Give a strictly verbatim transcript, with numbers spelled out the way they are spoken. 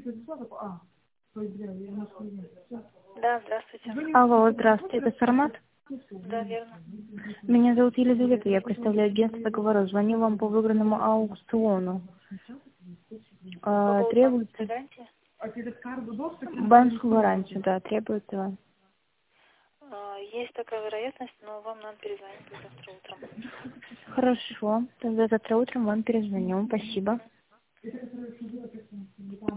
Да, здравствуйте. Алло, здравствуйте, это Сармат? Да, верно. Меня зовут Елизавета, я представляю агентство договора. Звоню вам по выигранному аукциону. По А, поводу банковской требуется гарантии? банковскую гарантию, да, требуется. А, Есть такая вероятность, но вам надо перезвонить завтра утром. Хорошо, тогда завтра утром вам перезвоню. Спасибо.